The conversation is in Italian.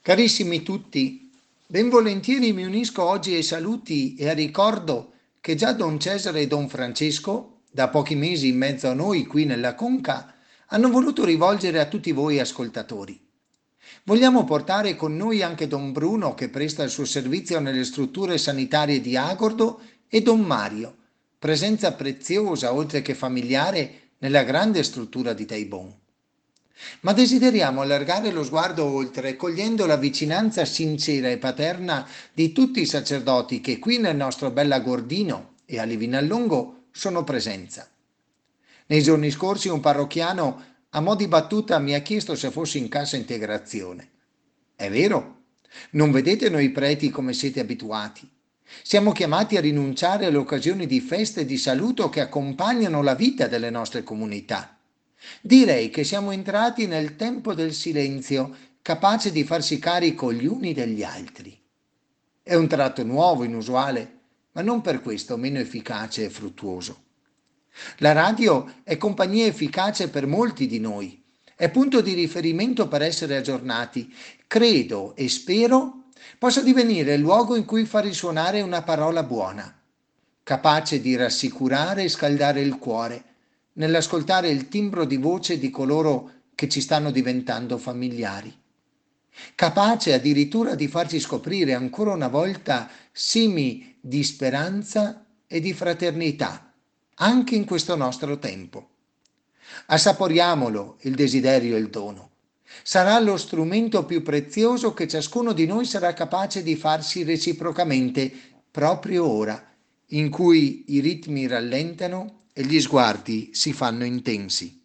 Carissimi tutti, ben volentieri mi unisco oggi ai saluti e al ricordo che già Don Cesare e Don Francesco, da pochi mesi in mezzo a noi qui nella Conca, hanno voluto rivolgere a tutti voi ascoltatori. Vogliamo portare con noi anche Don Bruno che presta il suo servizio nelle strutture sanitarie di Agordo e Don Mario, presenza preziosa oltre che familiare nella grande struttura di Taibon. Ma desideriamo allargare lo sguardo oltre, cogliendo la vicinanza sincera e paterna di tutti i sacerdoti che qui nel nostro Bellagordino e a Livinallongo sono presenza. Nei giorni scorsi un parrocchiano a mo' di battuta mi ha chiesto se fossi in cassa integrazione. È vero, non vedete noi preti come siete abituati. Siamo chiamati a rinunciare alle occasioni di festa e di saluto che accompagnano la vita delle nostre comunità. Direi che siamo entrati nel tempo del silenzio, capace di farsi carico gli uni degli altri. È un tratto nuovo, inusuale, ma non per questo meno efficace e fruttuoso. La radio è compagnia efficace per molti di noi, è punto di riferimento per essere aggiornati. Credo e spero possa divenire il luogo in cui far risuonare una parola buona, capace di rassicurare e scaldare il cuore, nell'ascoltare il timbro di voce di coloro che ci stanno diventando familiari, capace addirittura di farci scoprire ancora una volta simi di speranza e di fraternità, anche in questo nostro tempo. Assaporiamolo il desiderio e il dono. Sarà lo strumento più prezioso che ciascuno di noi sarà capace di farsi reciprocamente proprio ora, in cui i ritmi rallentano e gli sguardi si fanno intensi.